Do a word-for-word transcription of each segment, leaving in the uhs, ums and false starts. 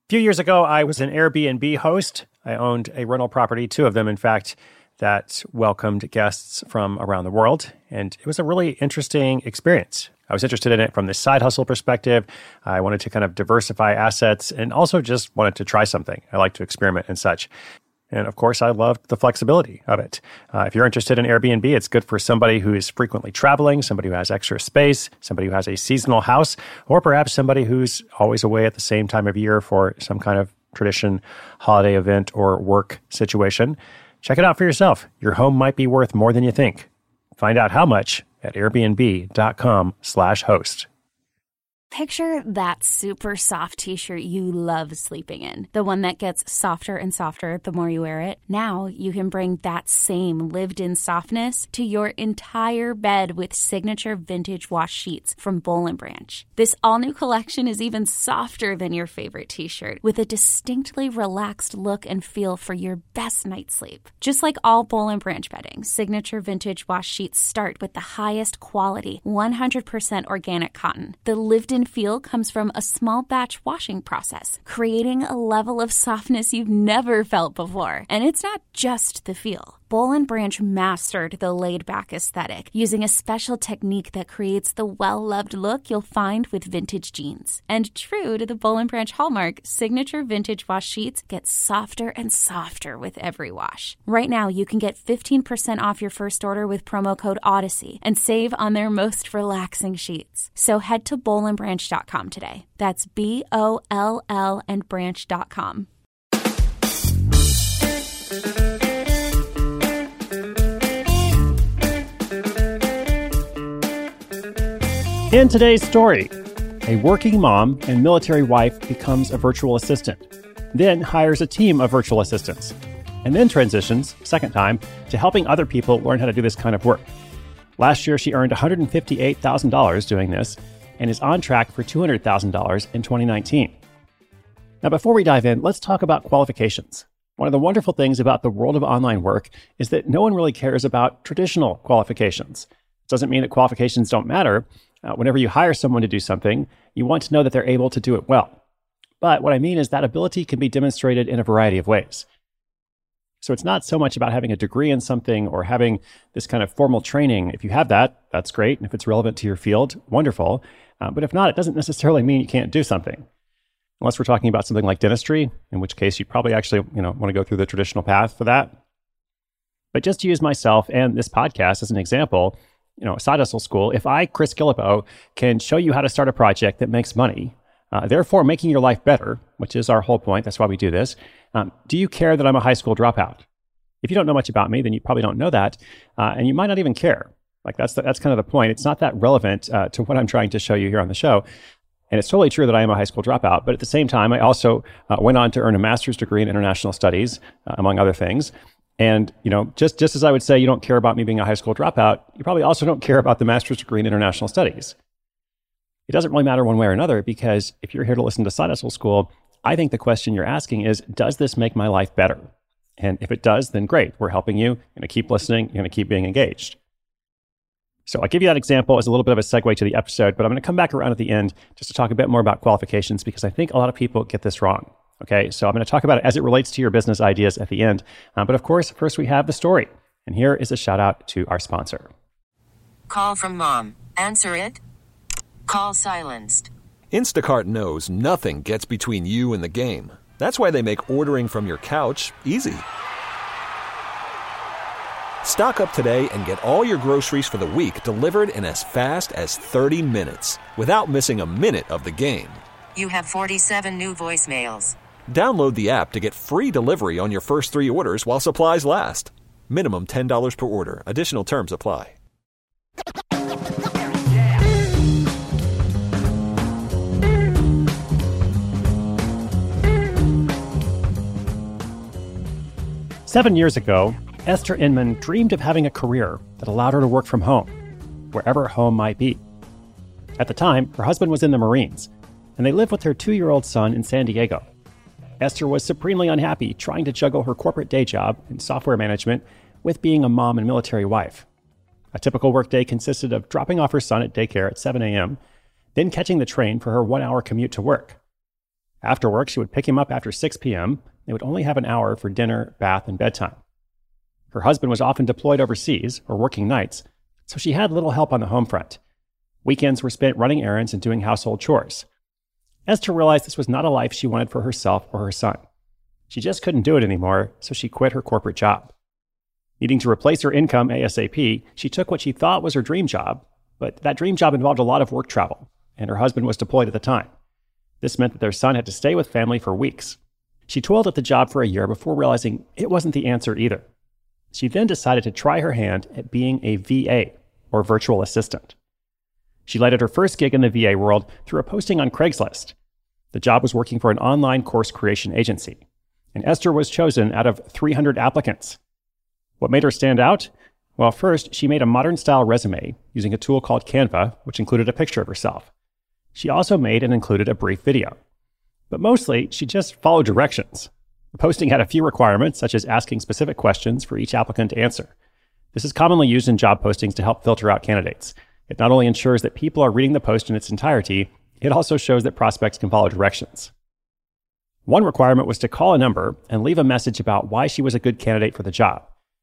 few years ago, I was an Airbnb host. I owned a rental property, two of them, in fact, that welcomed guests from around the world. And it was a really interesting experience. I was interested in it from the side hustle perspective. I wanted to kind of diversify assets and also just wanted to try something. I like to experiment and such. And of course, I loved the flexibility of it. Uh, if you're interested in Airbnb, it's good for somebody who is frequently traveling, somebody who has extra space, somebody who has a seasonal house, or perhaps somebody who's always away at the same time of year for some kind of tradition, holiday event, or work situation. Check it out for yourself. Your home might be worth more than you think. Find out how much at airbnb.com slash host. Picture that super soft t-shirt you love sleeping in. The one that gets softer and softer the more you wear it. Now you can bring that same lived-in softness to your entire bed with signature vintage wash sheets from Boll and Branch. This all-new collection is even softer than your favorite t-shirt, with a distinctly relaxed look and feel for your best night's sleep. Just like all Boll and Branch bedding, signature vintage wash sheets start with the highest quality, one hundred percent organic cotton. The lived-in feel comes from a small batch washing process, creating a level of softness you've never felt before. And it's not just the feel. Boll and Branch mastered the laid-back aesthetic using a special technique that creates the well-loved look you'll find with vintage jeans. And true to the Boll and Branch hallmark, signature vintage wash sheets get softer and softer with every wash. Right now, you can get fifteen percent off your first order with promo code Odyssey and save on their most relaxing sheets. So head to boll and branch dot com today. That's B O L L and branch dot com. In today's story, a working mom and military wife becomes a virtual assistant, then hires a team of virtual assistants, and then transitions, second time, to helping other people learn how to do this kind of work. Last year, she earned one hundred fifty-eight thousand dollars doing this and is on track for two hundred thousand dollars in twenty nineteen. Now, before we dive in, let's talk about qualifications. One of the wonderful things about the world of online work is that no one really cares about traditional qualifications. It doesn't mean that qualifications don't matter. Uh, whenever you hire someone to do something, you want to know that they're able to do it well. But what I mean is that ability can be demonstrated in a variety of ways. So it's not so much about having a degree in something or having this kind of formal training. If you have that, that's great. And if it's relevant to your field, wonderful. Uh, but if not, it doesn't necessarily mean you can't do something. Unless we're talking about something like dentistry, in which case you probably actually, you know, want to go through the traditional path for that. But just to use myself and this podcast as an example, you know, Side Hustle School, if I, Chris Guillebeau, can show you how to start a project that makes money, uh, therefore making your life better, which is our whole point, that's why we do this, um, do you care that I'm a high school dropout? If you don't know much about me, then you probably don't know that, uh, and you might not even care. Like that's the, that's kind of the point. It's not that relevant uh, to what I'm trying to show you here on the show. And it's totally true that I am a high school dropout, but at the same time, I also uh, went on to earn a master's degree in international studies, uh, among other things. And, you know, just, just as I would say you don't care about me being a high school dropout, you probably also don't care about the master's degree in international studies. It doesn't really matter one way or another, because if you're here to listen to Side Hustle School, I think the question you're asking is, does this make my life better? And if it does, then great. We're helping you. You're going to keep listening. You're going to keep being engaged. So I'll give you that example as a little bit of a segue to the episode, but I'm going to come back around at the end just to talk a bit more about qualifications, because I think a lot of people get this wrong. Okay, so I'm going to talk about it as it relates to your business ideas at the end. Uh, but of course, first we have the story. And here is a shout out to our sponsor. Call from mom. Answer it. Call silenced. Instacart knows nothing gets between you and the game. That's why they make ordering from your couch easy. Stock up today and get all your groceries for the week delivered in as fast as thirty minutes without missing a minute of the game. You have forty-seven new voicemails. Download the app to get free delivery on your first three orders while supplies last. Minimum ten dollars per order. Additional terms apply. Seven years ago, Esther Inman dreamed of having a career that allowed her to work from home, wherever home might be. At the time, her husband was in the Marines, and they lived with their two-year-old son in San Diego. Esther was supremely unhappy trying to juggle her corporate day job in software management with being a mom and military wife. A typical workday consisted of dropping off her son at daycare at seven a.m., then catching the train for her one-hour commute to work. After work, she would pick him up after six p.m. They would only have an hour for dinner, bath, and bedtime. Her husband was often deployed overseas or working nights, so she had little help on the home front. Weekends were spent running errands and doing household chores. Esther realized this was not a life she wanted for herself or her son. She just couldn't do it anymore, so she quit her corporate job. Needing to replace her income ASAP, she took what she thought was her dream job, but that dream job involved a lot of work travel, and her husband was deployed at the time. This meant that their son had to stay with family for weeks. She toiled at the job for a year before realizing it wasn't the answer either. She then decided to try her hand at being a V A, or virtual assistant. She landed her first gig in the V A world through a posting on Craigslist. The job was working for an online course creation agency, and Esther was chosen out of three hundred applicants. What made her stand out? Well, first, she made a modern-style resume using a tool called Canva, which included a picture of herself. She also made and included a brief video. But mostly, she just followed directions. The posting had a few requirements, such as asking specific questions for each applicant to answer. This is commonly used in job postings to help filter out candidates. It not only ensures that people are reading the post in its entirety, it also shows that prospects can follow directions. One requirement was to call a number and leave a message about why she was a good candidate for the job.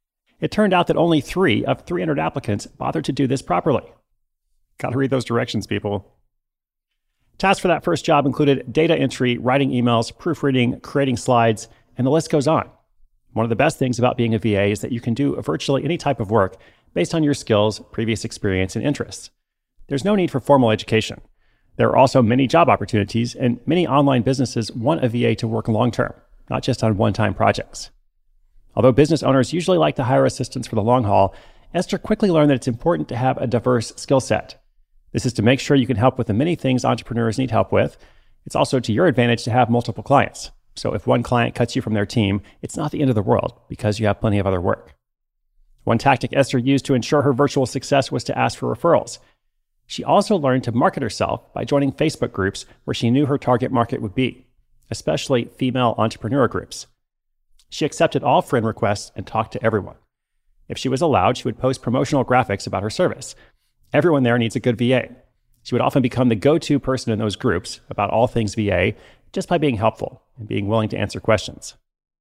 It turned out that only three of three hundred applicants bothered to do this properly. Gotta read those directions, people. Tasks for that first job included data entry, writing emails, proofreading, creating slides, and the list goes on. One of the best things about being a V A is that you can do virtually any type of work based on your skills, previous experience, and interests. There's no need for formal education. There are also many job opportunities, and many online businesses want a V A to work long-term, not just on one-time projects. Although business owners usually like to hire assistants for the long haul, Esther quickly learned that it's important to have a diverse skill set. This is to make sure you can help with the many things entrepreneurs need help with. It's also to your advantage to have multiple clients. So if one client cuts you from their team, it's not the end of the world because you have plenty of other work. One tactic Esther used to ensure her virtual success was to ask for referrals. She also learned to market herself by joining Facebook groups where she knew her target market would be, especially female entrepreneur groups. She accepted all friend requests and talked to everyone. If she was allowed, she would post promotional graphics about her service. Everyone there needs a good V A. She would often become the go-to person in those groups about all things V A just by being helpful and being willing to answer questions.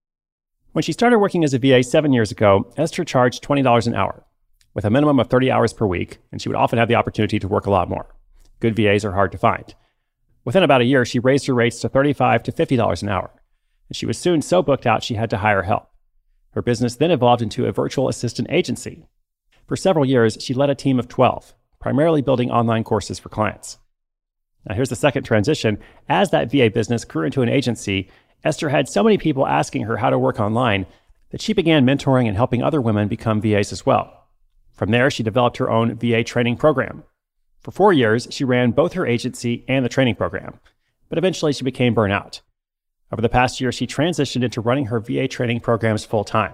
When she started working as a V A seven years ago, Esther charged twenty dollars an hour, with a minimum of thirty hours per week, and she would often have the opportunity to work a lot more. Good V As are hard to find. Within about a year, she raised her rates to thirty-five to fifty dollars an hour, and she was soon so booked out she had to hire help. Her business then evolved into a virtual assistant agency. For several years, she led a team of twelve, primarily building online courses for clients. Now here's the second transition. As that V A business grew into an agency, Esther had so many people asking her how to work online that she began mentoring and helping other women become V As as well. From there, she developed her own V A training program. For four years, she ran both her agency and the training program, but eventually she became burnt out. Over the past year, she transitioned into running her V A training programs full-time.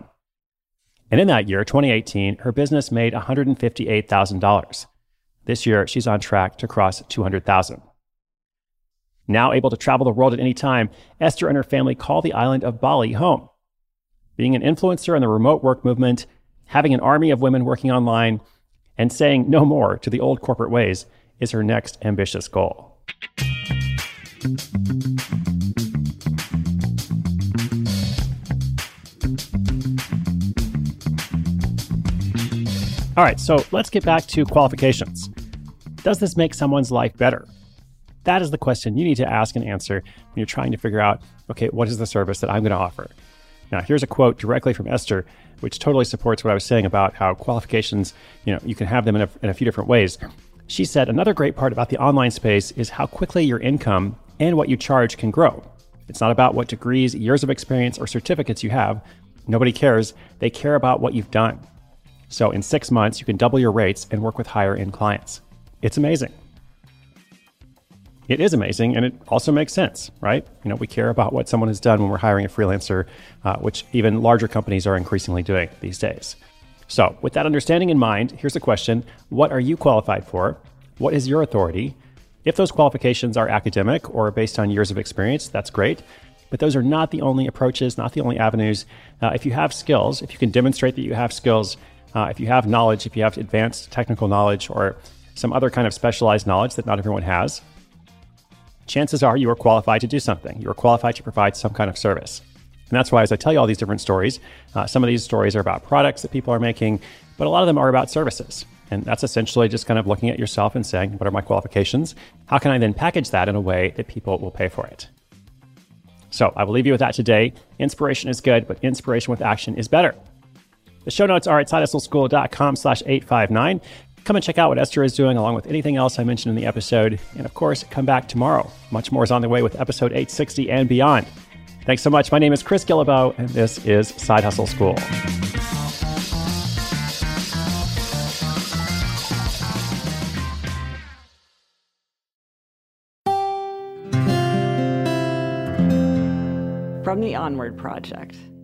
And in that year, twenty eighteen, her business made one hundred fifty-eight thousand dollars. This year, she's on track to cross two hundred thousand dollars. Now able to travel the world at any time, Esther and her family call the island of Bali home. Being an influencer in the remote work movement, having an army of women working online, and saying no more to the old corporate ways is her next ambitious goal. All right, so let's get back to qualifications. Does this make someone's life better? That is the question you need to ask and answer when you're trying to figure out, okay, what is the service that I'm going to offer? Now, here's a quote directly from Esther, which totally supports what I was saying about how qualifications, you know, you can have them in a, in a few different ways. She said, another great part about the online space is how quickly your income and what you charge can grow. It's not about what degrees, years of experience, or certificates you have. Nobody cares. They care about what you've done. So in six months, you can double your rates and work with higher end clients. It's amazing. It is amazing, and it also makes sense, right? You know, we care about what someone has done when we're hiring a freelancer, uh, which even larger companies are increasingly doing these days. So with that understanding in mind, here's the question. What are you qualified for? What is your authority? If those qualifications are academic or based on years of experience, that's great. But those are not the only approaches, not the only avenues. Uh, if you have skills, if you can demonstrate that you have skills, uh, if you have knowledge, if you have advanced technical knowledge or some other kind of specialized knowledge that not everyone has, chances are you are qualified to do something. You are qualified to provide some kind of service. And that's why as I tell you all these different stories, uh, some of these stories are about products that people are making, but a lot of them are about services. And that's essentially just kind of looking at yourself and saying, what are my qualifications? How can I then package that in a way that people will pay for it? So I will leave you with that today. Inspiration is good, but inspiration with action is better. The show notes are at sidehustleschool.com slash 859. Come and check out what Esther is doing along with anything else I mentioned in the episode. And of course, come back tomorrow. Much more is on the way with episode eight sixty and beyond. Thanks so much. My name is Chris Guillebeau, and this is Side Hustle School. From the Onward Project.